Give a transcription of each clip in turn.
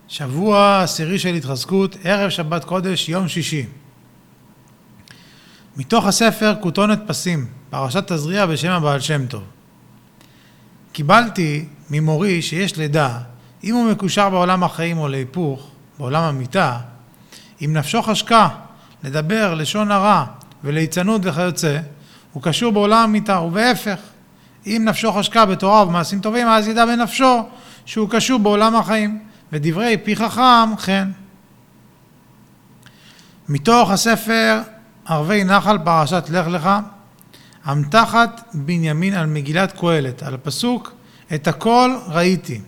שבוע עשירי של התחזקות, ערב שבת קודש, יום שישי. מתוך הספר כותונת פסים, פרשת תזריע בשם הבעל שם טוב. קיבלתי ממורי שיש לדע, אם הוא מקושר בעולם החיים או להיפוך, בעולם המיטה, אם נפשו חשקה לדבר לשון הרע וליצנות וכיוצא, הוא קשור בעולם המיטה, ובהפך, אם נפשו חשקה בתורה ובמעשים טובים, אז ידע בנפשו שהוא קשור בעולם החיים. ודברי פי חכם כן. מתוך הספר ערבי נחל פרשת לך לך, המתחת בנימין על מגילת קהלת, על הפסוק את הכל ראיתי.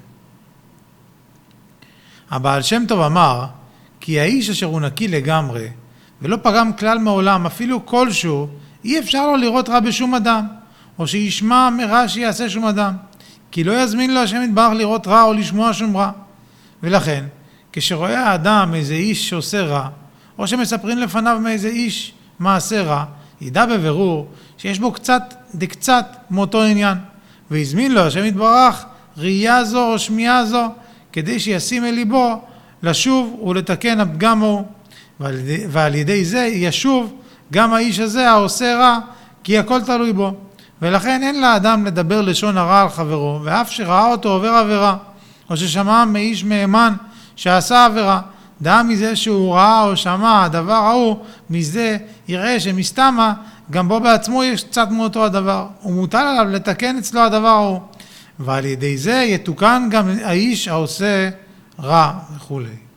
הבעל שם טוב אמר כי האיש אשר הוא נקי לגמרי ולא פגם כלל מעולם אפילו כלשהו, אי אפשר לו לראות רע בשום אדם, או שישמע מרע שיעשה שום אדם, כי לא יזמין לו השם יתברך לראות רע או לשמוע שום רע. ולכן, כשרואה האדם איזה איש שעושה רע, או שמספרים לפניו מאיזה איש מעשה רע, ידע בבירור שיש בו קצת מאותו עניין, ויזמין לו השם יתברך ראייה זו או שמיעה זו, כדי שישים אל ליבו לשוב ולתקן הפגם ההוא, ועל ידי זה ישוב גם האיש הזה העושה רע, כי הכל תלוי בו. ולכן אין לאדם לדבר לשון הרע על חברו, ואף שראה אותו עובר עבירה, או ששמע מאיש מהימן שעשה עבירה, דע מזה שהוא ראה או שמע הדבר ההוא, מזה יראה שמסתמה גם בו בעצמו יש קצת מאותו הדבר, ומוטל עליו לתקן אצלו הדבר ההוא, ועל ידי זה יתוקן גם האיש העושה רע וכו'.